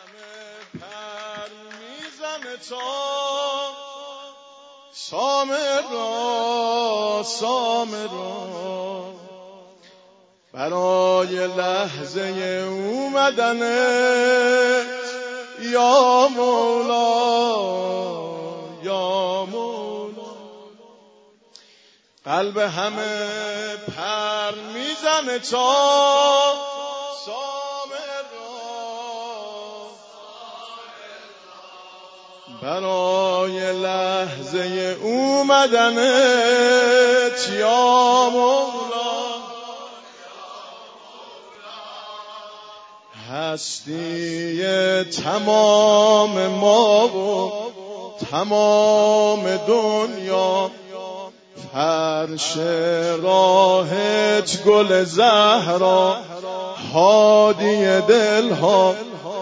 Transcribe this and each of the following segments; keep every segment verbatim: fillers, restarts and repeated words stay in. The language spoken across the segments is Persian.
همه پر میزنه تا سامرا سامرا برای لحظه اومدنت یا مولا یا مولا قلب همه پر میزنه تا برای لحظه اومدنت یا مولا هستی تمام ما و تمام دنیا فرش راهت گل زهرا هادی دلها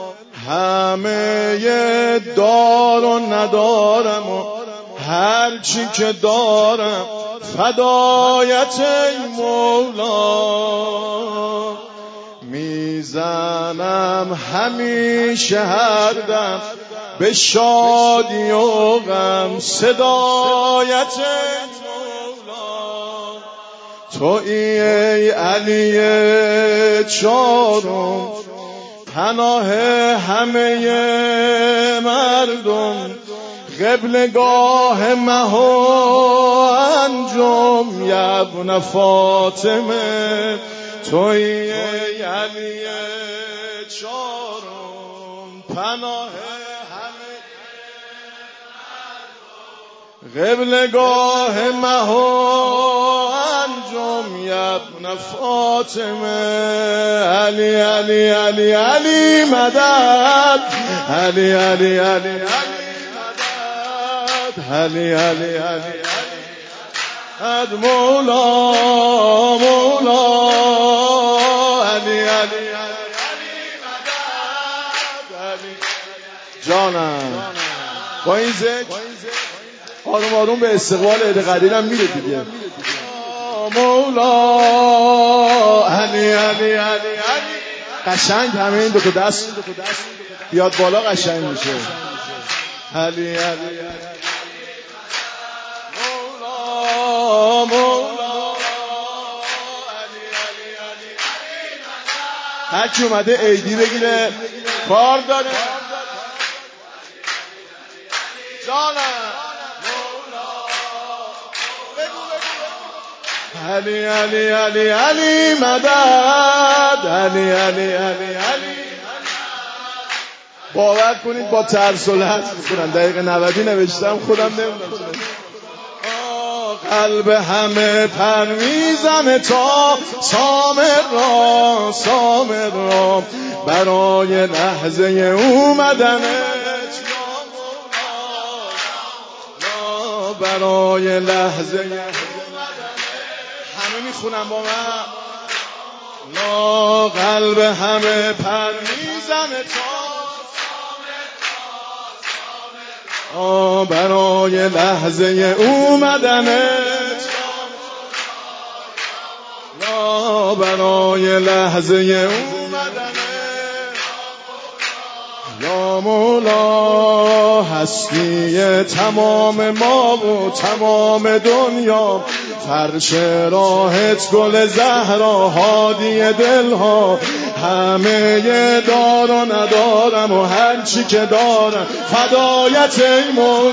همه دار و ندارم و هرچی که دارم فدایت ای مولا میزنم همیشه هر دم به شادی و غم صدایت ای مولا تویی ای علی چارم پناه همه مردم قبلگاه مه و انجم یبن فاطمه تویی ای علی چارم پناه همه قبلگاه مه و انجم یبن فاطمه علی علی علی علی مدد علی علی علی علی مدد علی علی علی علی مولا مولا علی علی علی مدد علی جانم با این ذکر آروم آروم به استقبال عید قدیر هم میره دیگه مولا علی علی علی علی قشنگ همه این دو تا دست بیاد بالا قشنگ میشه علی علی مولا مولا علی علی علی هر کی اومده عیدی بگیره کار داره جانم علی علی علی علی مدد علی علی علی علی باور کنید با ترس و لرز میکنم دقیقه نودی نوشتم خودم نمیدونم قلب همه پر میزنه تا سامرا سامرا برای لحظه اومدنت یا برای لحظه همه میخونم با من لا قلب همه پر میزنه تا برای لحظه اومدنت لا برای لحظه اومدنت یا مولا هستی تمام ما و تمام دنیا فرش راهت گل زهرا هادی دلها همه دار و ندارم و هرچی که دارم فدایت ای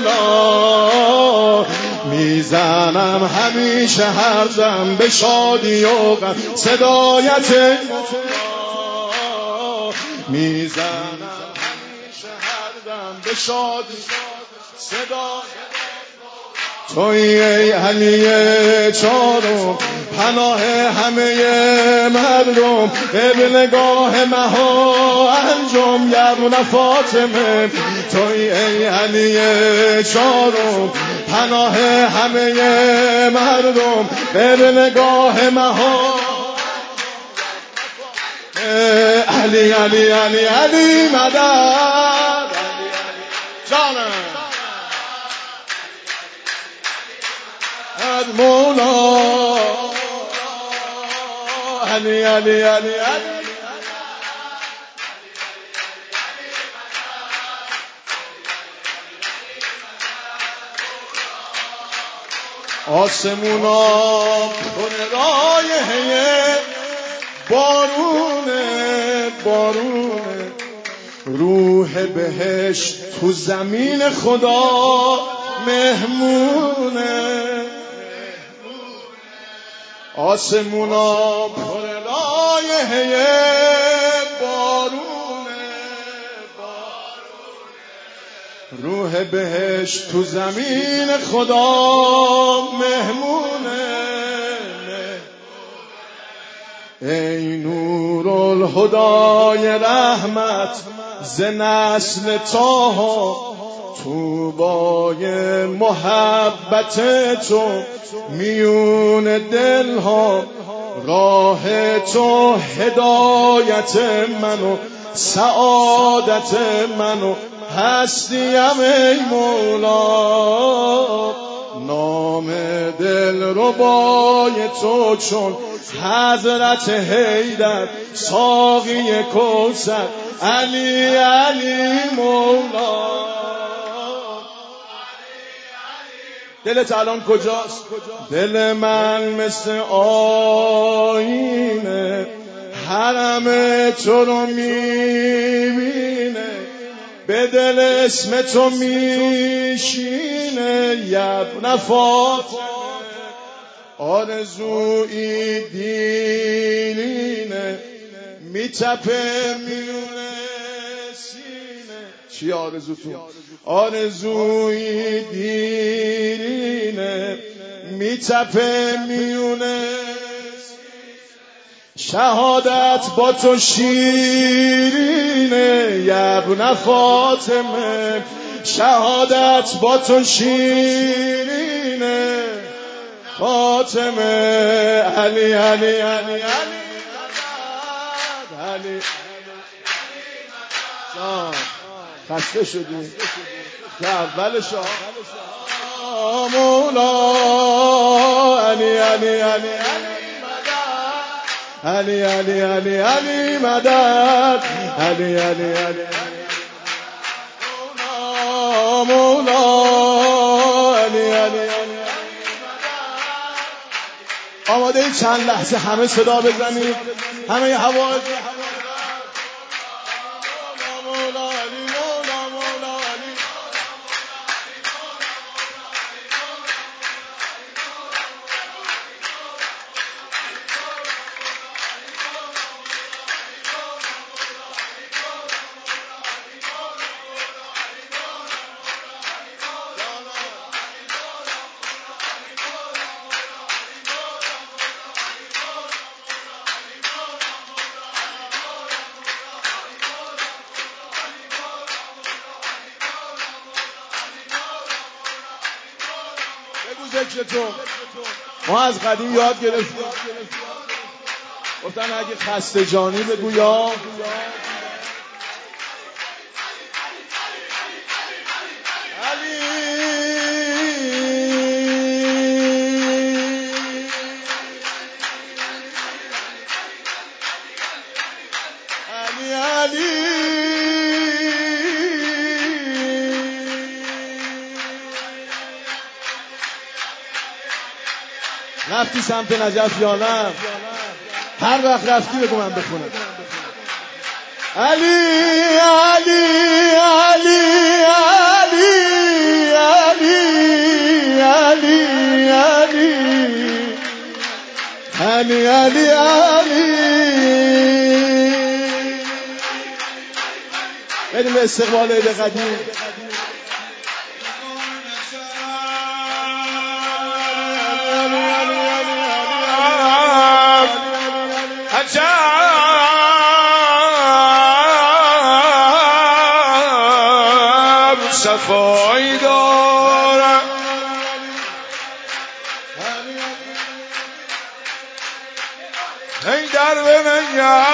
مولا میزنم همیشه هر دم به شادی و غم صدایت ای مولا میزنم همیشه هر دم به شادی صدایت تویی ای علی چارم پناه همه مردم قبلگاه مه و انجم یبن فاطمه تویی ای علی چارم پناه همه مردم قبلگاه مه و علی علی علی علی مدد جانم مولا علی علی علی علی آسمونا پر رایحه بارونه بارونه، روح بهشت تو زمین خدا مهمونه. آسمونا پر رایحه بارونه روح بهشت تو زمین خدا مهمونه. ای نور الهدای رحمت ز نسل طه، طوبای محبت تو میون دلها، راه تو هدایت منو سعادت منو هستیم ای مولا. نام دل ربای تو چون حضرت حیدر، ساقی کوثر علی علی مولا. دلت الان کجاست؟ دل من مثل آینه حرم تو رو میبینه، به دل اسم تو میشینه. یبن فاطمه آرزوی دیرینه، میتپه میونه سینه. چی آرزو تو؟ آرزوی دیرینه، میتپه میونه. شهادت با تو شیرینه یبن فاطمه، شهادت با تو شیرینه فاطمه. علی علی علی علی علی جان خسته شدی که اولش مولا. علی علی علی علی علی علی علی مدد، علی علی علی مولا مولا، علی علی علی. آماده ای چند لحظه همه صدا بزنید، همه ی حوائج ذکرتون. ما از قدیم یاد گرفتیم گفتن اگه خسته جانی بگو یا علی علی علی. رفتی سمت نجف یا نه؟ هر وقت رفتی بگو من بخونم. علی علی علی علی علی علی علی علی علی علی. بریم به استقبال عید قدیم. عجب صفایی دارم حیدر به من